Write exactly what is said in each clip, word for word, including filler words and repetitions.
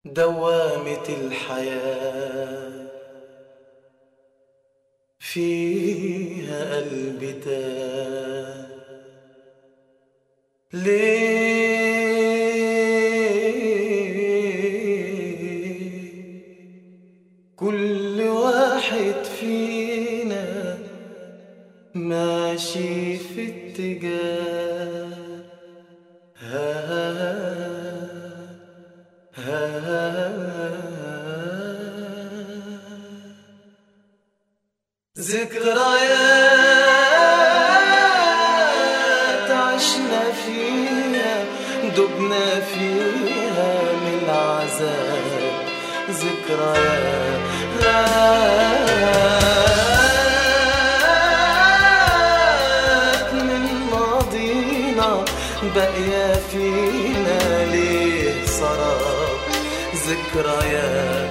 دوامة الحياة فيها قلبي تاه. ليه كل واحد فينا ماشي في اتجاه ذكريات عشنا فيها دبنا فيها من العذاب. ذكريات من ماضينا باقية فينا ليه سراب. ذكريات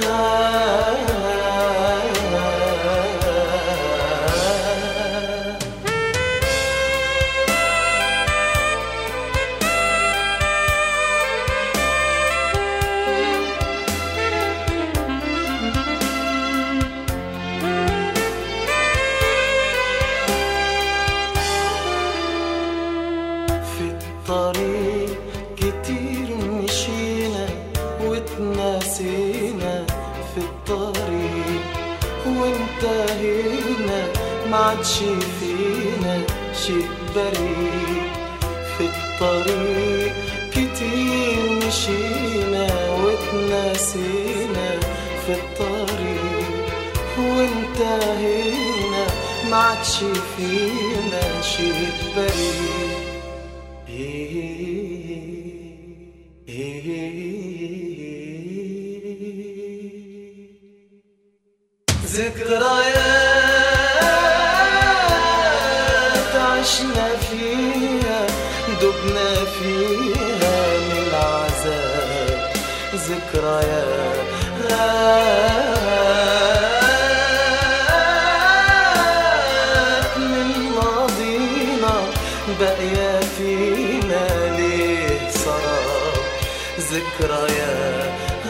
طريق كتير مشينا واتناسينا في الطريق وانتهينا معادش فينا شيء بريء. في الطريق كتير مشينا واتناسينا في الطريق وانتهينا معادش فينا شيء بريء. ذكريات عشنا فيها دبنا فيها من العذاب. ذكريات من ماضينا باقية فينا ليه سراب. ذكريات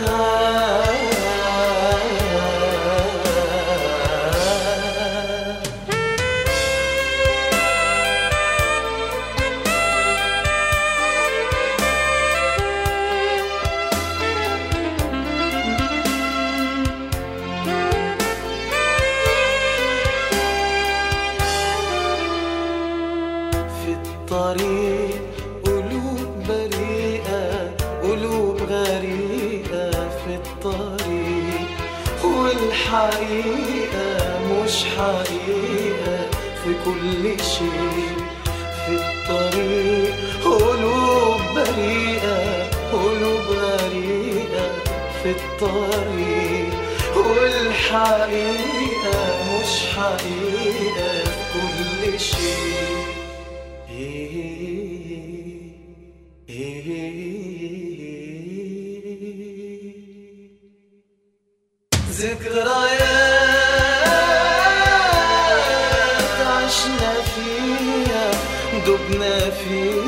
طريق قلوب بريئة قلوب غريقة في الطريق والحقيقة مش حقيقة في كل شيء. في الطريق قلوب بريئة قلوب غريقة في الطريق والحقيقة مش حقيقة في كل شيء. ذكريات عشنا فيها دبنا فيها